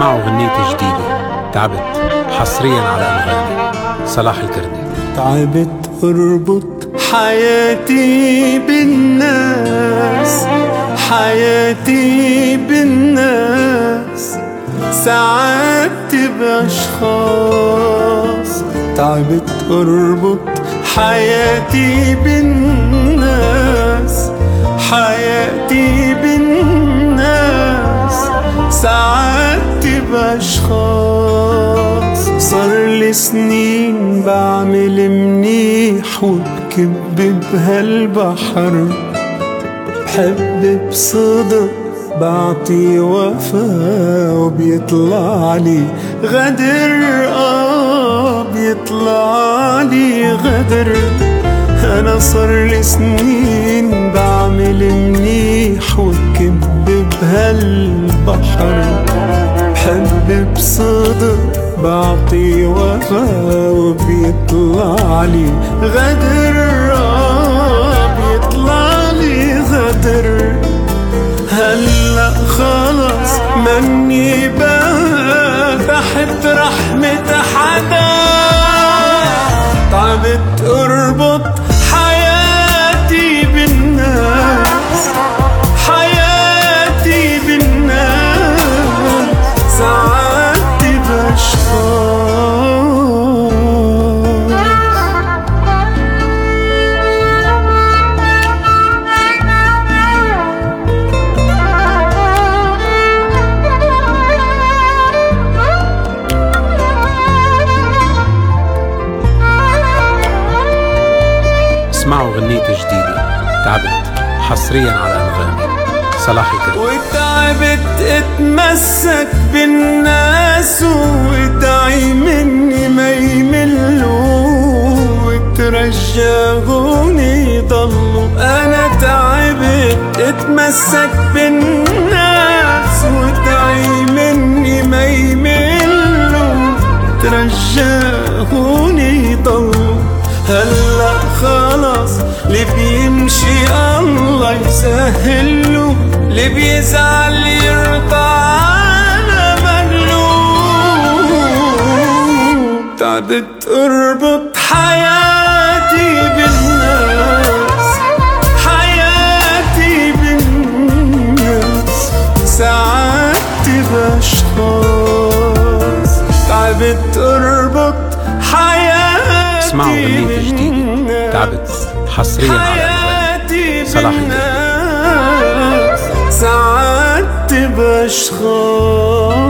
اسمعوا غنيتي جديدة تعبت حصريا على أنغامي. صلاح الكردي. تعبت اربط حياتي بالناس، حياتي بالناس، ساعات بأشخاص. تعبت اربط حياتي بالناس، حياتي بالناس، ساعات بأشخاص. صار لي سنين بعمل منيح وبكب بهالبحر، بحب بصدق بعطي وفا وبيطلع لي غدر، بيطلع لي غدر. أنا صار لي سنين بعمل منيح وبكب بهالبحر، بحب بصدق بعطي وفا وبيطلع لي غدر، بيطلع لي غدر. هلأ خلص مني تحت رحمة حدا. تعبت اربط حياتي بالناس، حياتي بالناس، ساعات بأشخاص. اسمعوا غنيتي جديدة تعبت حصريا على أنغامي. صلاح الكردي. وتعبت اتمسك بالناس وادعي مني ما يملوا، وترجعوني ضلوا. انا تعبت اتمسك بالناس وادعي مني ما يملوا، ترجعوني ضلوا. هلأ خلاص اللي بيمشي الله يسهله، اللي بيزعل يرضى على مغلوب. تعبت اربط حياتي بالناس، حياتي بالناس، ساعات بأشخاص. تعبت اربط حياتي. اسمعوا غنيتي جديدة تعبت حصريا على أنغامي. صلاح الكردي. ساعات بأشخاص.